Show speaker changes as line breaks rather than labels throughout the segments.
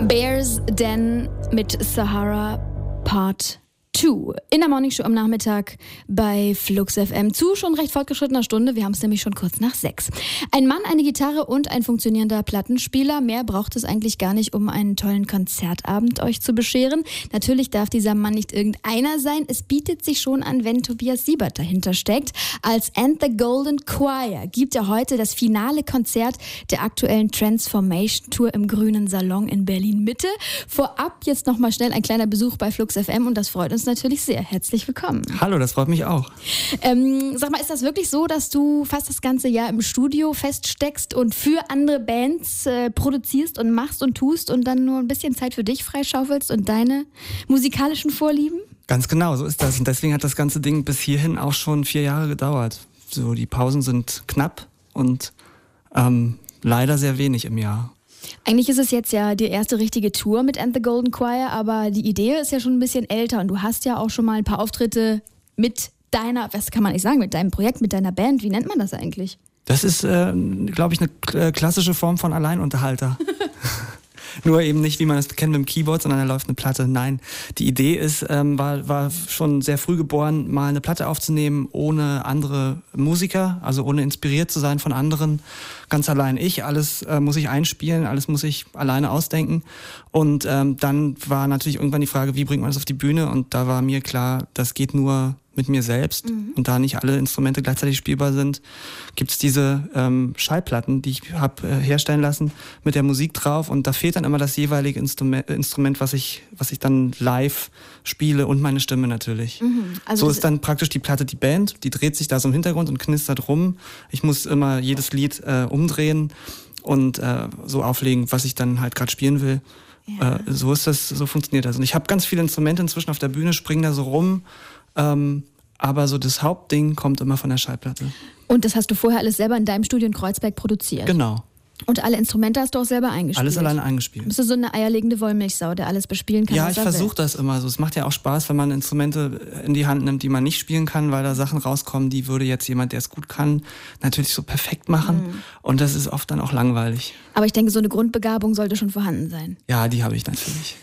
Bears Den mit Sahara Part 2 in der Morningshow am Nachmittag bei Flux FM zu schon recht fortgeschrittener Stunde. Wir haben es nämlich schon kurz nach 6. Ein Mann, eine Gitarre und ein funktionierender Plattenspieler. Mehr braucht es eigentlich gar nicht, um einen tollen Konzertabend euch zu bescheren. Natürlich darf dieser Mann nicht irgendeiner sein. Es bietet sich schon an, wenn Tobias Siebert dahinter steckt. Als And the Golden Choir gibt er heute das finale Konzert der aktuellen Transformation Tour im Grünen Salon in Berlin-Mitte. Vorab jetzt nochmal schnell ein kleiner Besuch bei Flux FM und das freut uns natürlich sehr. Herzlich willkommen.
Hallo, das freut mich auch.
Sag mal, ist das wirklich so, dass du fast das ganze Jahr im Studio feststeckst und für andere Bands produzierst und machst und tust und dann nur ein bisschen Zeit für dich freischaufelst und deine musikalischen Vorlieben?
Ganz genau, so ist das. Und deswegen hat das ganze Ding bis hierhin auch schon 4 Jahre gedauert. So, die Pausen sind knapp und leider sehr wenig im Jahr.
Eigentlich ist es jetzt ja die erste richtige Tour mit And the Golden Choir, aber die Idee ist ja schon ein bisschen älter und du hast ja auch schon mal ein paar Auftritte mit deiner, was kann man nicht sagen, mit deinem Projekt, mit deiner Band. Wie nennt man das eigentlich?
Das ist, glaube ich, eine klassische Form von Alleinunterhalter. Nur eben nicht, wie man das kennt mit dem Keyboard, sondern da läuft eine Platte. Nein, die Idee ist, war schon sehr früh geboren, mal eine Platte aufzunehmen ohne andere Musiker, also ohne inspiriert zu sein von anderen. Ganz allein alles muss ich einspielen, alles muss ich alleine ausdenken. Und dann war natürlich irgendwann die Frage, wie bringt man das auf die Bühne? Und da war mir klar, das geht nur mit mir selbst. Und da nicht alle Instrumente gleichzeitig spielbar sind, gibt's diese Schallplatten, die ich habe herstellen lassen mit der Musik drauf. Und da fehlt dann immer das jeweilige Instrument, was ich dann live spiele und meine Stimme natürlich. Also so ist dann praktisch die Platte die Band, die dreht sich da so im Hintergrund und knistert rum. Ich muss immer jedes Lied umdrehen und so auflegen, was ich dann halt gerade spielen will. Ja. So funktioniert das. Und ich habe ganz viele Instrumente inzwischen auf der Bühne, springen da so rum. Aber so das Hauptding kommt immer von der Schallplatte.
Und das hast du vorher alles selber in deinem Studio in Kreuzberg produziert?
Genau.
Und alle Instrumente hast du auch selber eingespielt?
Alles alleine eingespielt.
Bist du so eine eierlegende Wollmilchsau, der alles bespielen kann?
Ja, ich versuche das immer so. Es macht ja auch Spaß, wenn man Instrumente in die Hand nimmt, die man nicht spielen kann, weil da Sachen rauskommen, die würde jetzt jemand, der es gut kann, natürlich so perfekt machen. Und das ist oft dann auch langweilig.
Aber ich denke, so eine Grundbegabung sollte schon vorhanden sein.
Ja, die habe ich natürlich.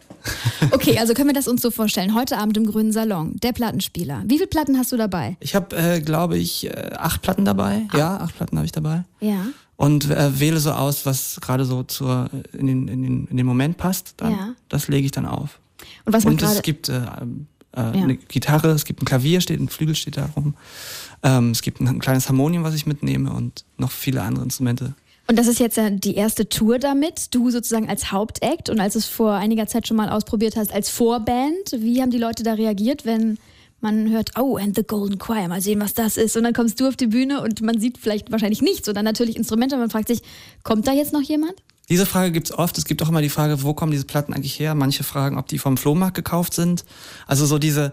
Okay, also können wir das uns so vorstellen. Heute Abend im Grünen Salon, der Plattenspieler. Wie viele Platten hast du dabei?
Ich habe, glaube ich, 8 Platten dabei. Ja, 8 Platten habe ich dabei.
Ja.
Und wähle so aus, was gerade so in den Moment passt. Dann. Ja. Das lege ich dann auf.
Und was
Und es gibt eine Gitarre, es gibt ein Klavier, ein Flügel steht da rum. Es gibt ein kleines Harmonium, was ich mitnehme und noch viele andere Instrumente.
Und das ist jetzt ja die erste Tour damit, du sozusagen als Hauptact und als du es vor einiger Zeit schon mal ausprobiert hast als Vorband. Wie haben die Leute da reagiert, wenn man hört, oh, And the Golden Choir, mal sehen, was das ist. Und dann kommst du auf die Bühne und man sieht vielleicht wahrscheinlich nichts oder natürlich Instrumente und man fragt sich, kommt da jetzt noch jemand?
Diese Frage gibt's oft. Es gibt auch immer die Frage, wo kommen diese Platten eigentlich her? Manche fragen, ob die vom Flohmarkt gekauft sind. Also so diesen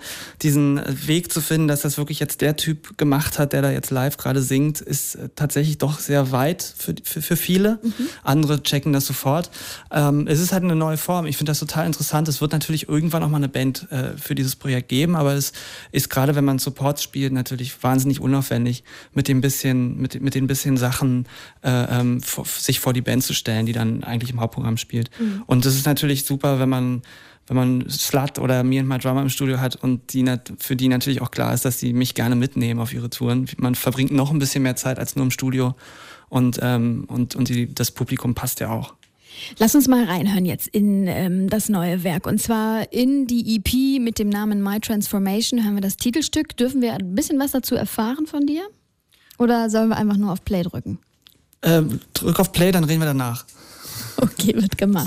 Weg zu finden, dass das wirklich jetzt der Typ gemacht hat, der da jetzt live gerade singt, ist tatsächlich doch sehr weit für viele. Andere checken das sofort. Es ist halt eine neue Form. Ich finde das total interessant. Es wird natürlich irgendwann auch mal eine Band für dieses Projekt geben, aber es ist gerade, wenn man Supports spielt, natürlich wahnsinnig unaufwendig, mit den bisschen Sachen sich vor die Band zu stellen, die dann eigentlich im Hauptprogramm spielt. Und das ist natürlich super, wenn man Slut oder Me and My Drummer im Studio hat und für die natürlich auch klar ist, dass sie mich gerne mitnehmen auf ihre Touren. Man verbringt noch ein bisschen mehr Zeit als nur im Studio und das Publikum passt ja auch.
Lass uns mal reinhören jetzt in das neue Werk und zwar in die EP mit dem Namen My Transformation hören wir das Titelstück. Dürfen wir ein bisschen was dazu erfahren von dir? Oder sollen wir einfach nur auf Play drücken?
Drück auf Play, dann reden wir danach.
Okay, wird gemacht.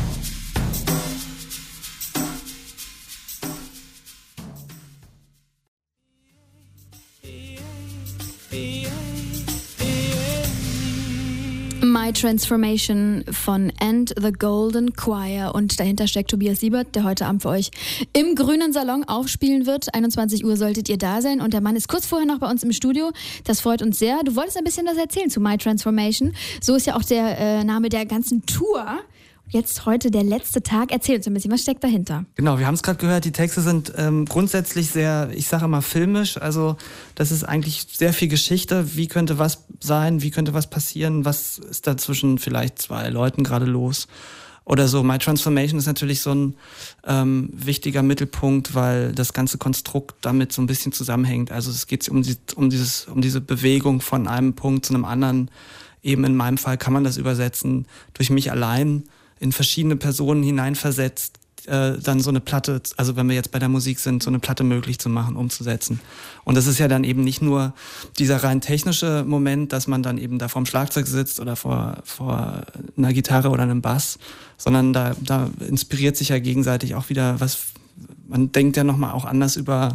My Transformation von And the Golden Choir und dahinter steckt Tobias Siebert, der heute Abend für euch im Grünen Salon aufspielen wird. 21 Uhr solltet ihr da sein und der Mann ist kurz vorher noch bei uns im Studio. Das freut uns sehr. Du wolltest ein bisschen was erzählen zu My Transformation. So ist ja auch der Name der ganzen Tour. Jetzt heute der letzte Tag. Erzähl uns ein bisschen, was steckt dahinter?
Genau, wir haben es gerade gehört, die Texte sind grundsätzlich sehr, ich sage mal, filmisch. Also das ist eigentlich sehr viel Geschichte. Wie könnte was sein? Wie könnte was passieren? Was ist da zwischen vielleicht 2 Leuten gerade los? Oder so, My Transformation ist natürlich so ein wichtiger Mittelpunkt, weil das ganze Konstrukt damit so ein bisschen zusammenhängt. Also es geht um diese Bewegung von einem Punkt zu einem anderen. Eben in meinem Fall kann man das übersetzen, durch mich allein in verschiedene Personen hineinversetzt, dann so eine Platte, also wenn wir jetzt bei der Musik sind, so eine Platte möglich zu machen, umzusetzen. Und das ist ja dann eben nicht nur dieser rein technische Moment, dass man dann eben da vorm Schlagzeug sitzt oder vor einer Gitarre oder einem Bass, sondern da inspiriert sich ja gegenseitig auch wieder was, man denkt ja nochmal auch anders über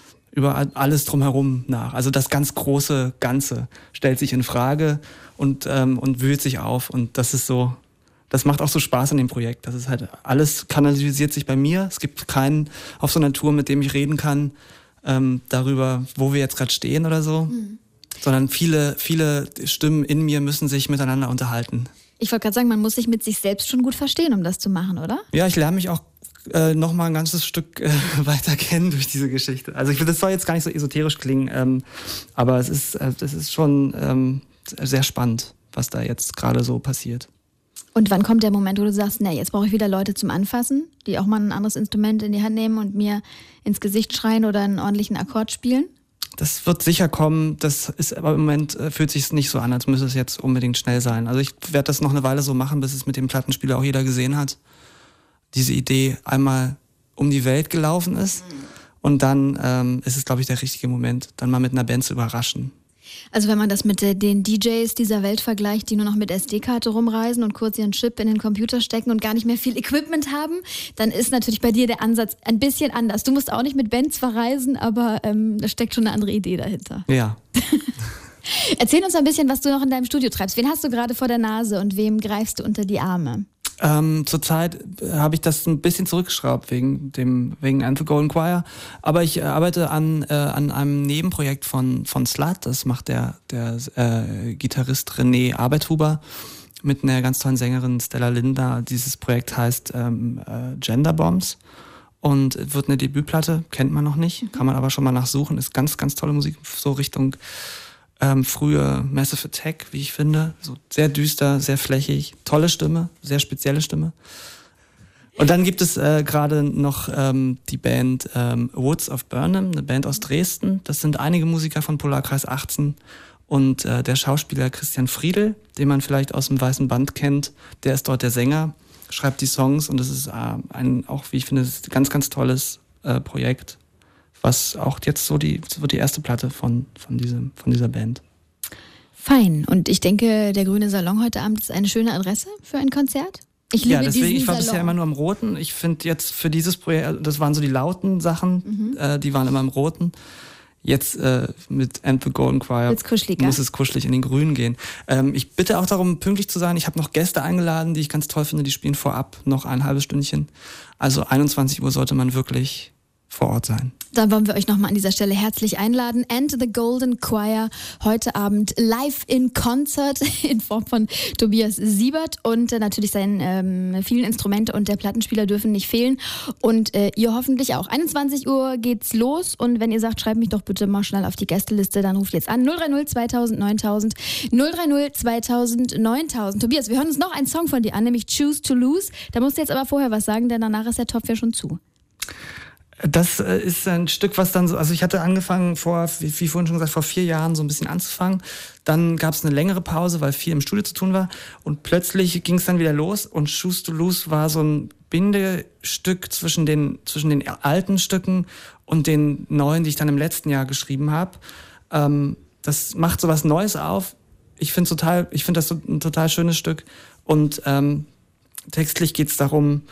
alles drumherum nach. Also das ganz große Ganze stellt sich in Frage und wühlt sich auf. Und das ist so, das macht auch so Spaß an dem Projekt. Das ist halt, alles kanalisiert sich bei mir. Es gibt keinen auf so einer Tour, mit dem ich reden kann, darüber, wo wir jetzt gerade stehen oder so. Sondern viele Stimmen in mir müssen sich miteinander unterhalten.
Ich wollte gerade sagen, man muss sich mit sich selbst schon gut verstehen, um das zu machen, oder?
Ja, ich lerne mich auch noch mal ein ganzes Stück weiter kennen durch diese Geschichte. Also das soll jetzt gar nicht so esoterisch klingen, aber es ist schon sehr spannend, was da jetzt gerade so passiert.
Und wann kommt der Moment, wo du sagst, nee, jetzt brauche ich wieder Leute zum Anfassen, die auch mal ein anderes Instrument in die Hand nehmen und mir ins Gesicht schreien oder einen ordentlichen Akkord spielen?
Das wird sicher kommen, das ist aber im Moment fühlt sich nicht so an, als müsste es jetzt unbedingt schnell sein. Also ich werde das noch eine Weile so machen, bis es mit dem Plattenspieler auch jeder gesehen hat. Diese Idee einmal um die Welt gelaufen ist und dann ist es, glaube ich, der richtige Moment, dann mal mit einer Band zu überraschen.
Also wenn man das mit den DJs dieser Welt vergleicht, die nur noch mit SD-Karte rumreisen und kurz ihren Chip in den Computer stecken und gar nicht mehr viel Equipment haben, dann ist natürlich bei dir der Ansatz ein bisschen anders. Du musst auch nicht mit Bands verreisen, aber da steckt schon eine andere Idee dahinter.
Ja.
Erzähl uns ein bisschen, was du noch in deinem Studio treibst. Wen hast du gerade vor der Nase und wem greifst du unter die Arme?
Zurzeit habe ich das ein bisschen zurückgeschraubt wegen And the Golden Choir. Aber ich arbeite an einem Nebenprojekt von Slut. Das macht der Gitarrist René Arbeithuber mit einer ganz tollen Sängerin Stella Linder. Dieses Projekt heißt Gender Bombs und wird eine Debütplatte, kennt man noch nicht, kann man aber schon mal nachsuchen. Ist ganz, ganz tolle Musik, so Richtung frühe Massive Attack, wie ich finde. So sehr düster, sehr flächig, tolle Stimme, sehr spezielle Stimme. Und dann gibt es gerade noch die Band Woods of Burnham, eine Band aus Dresden. Das sind einige Musiker von Polarkreis 18 und der Schauspieler Christian Friedl, den man vielleicht aus dem Weißen Band kennt, der ist dort der Sänger, schreibt die Songs und das ist auch, wie ich finde, ganz, ganz tolles Projekt. Was auch jetzt so die erste Platte von dieser Band.
Fein. Und ich denke, der Grüne Salon heute Abend ist eine schöne Adresse für ein Konzert. Ich liebe diesen Salon.
Ich war bisher immer nur im Roten. Ich finde jetzt für dieses Projekt, das waren so die lauten Sachen, die waren immer im Roten. Jetzt mit And the Golden Choir muss es kuschelig in den Grünen gehen. Ich bitte auch darum, pünktlich zu sein. Ich habe noch Gäste eingeladen, die ich ganz toll finde. Die spielen vorab noch ein halbes Stündchen. Also 21 Uhr sollte man wirklich vor Ort sein.
Dann wollen wir euch nochmal an dieser Stelle herzlich einladen. And the Golden Choir heute Abend live in Concert in Form von Tobias Siebert und natürlich seine vielen Instrumente und der Plattenspieler dürfen nicht fehlen und ihr hoffentlich auch. 21 Uhr geht's los und wenn ihr sagt, schreibt mich doch bitte mal schnell auf die Gästeliste, dann ruft jetzt an 030 2000 9000 030 2000 9000. Tobias, wir hören uns noch einen Song von dir an, nämlich Choose to Lose. Da musst du jetzt aber vorher was sagen, denn danach ist der Topf ja schon zu.
Das ist ein Stück, was dann so, also ich hatte angefangen wie vorhin schon gesagt, vor 4 Jahren so ein bisschen anzufangen. Dann gab es eine längere Pause, weil viel im Studio zu tun war. Und plötzlich ging es dann wieder los und Choose to Lose war so ein Bindestück zwischen den alten Stücken und den neuen, die ich dann im letzten Jahr geschrieben habe. Das macht so was Neues auf. Ich finde das so ein total schönes Stück. Und textlich geht es darum,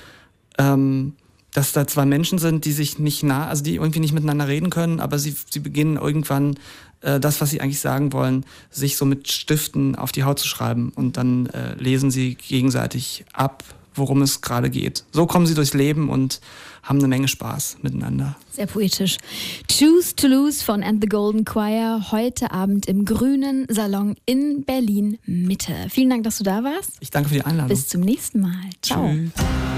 dass da 2 Menschen sind, die sich nicht die irgendwie nicht miteinander reden können, aber sie beginnen irgendwann das, was sie eigentlich sagen wollen, sich so mit Stiften auf die Haut zu schreiben und dann lesen sie gegenseitig ab, worum es gerade geht. So kommen sie durchs Leben und haben eine Menge Spaß miteinander.
Sehr poetisch. Choose to Lose von And the Golden Choir heute Abend im Grünen Salon in Berlin Mitte. Vielen Dank, dass du da warst.
Ich danke für die Einladung.
Bis zum nächsten Mal. Ciao.
Tschüss.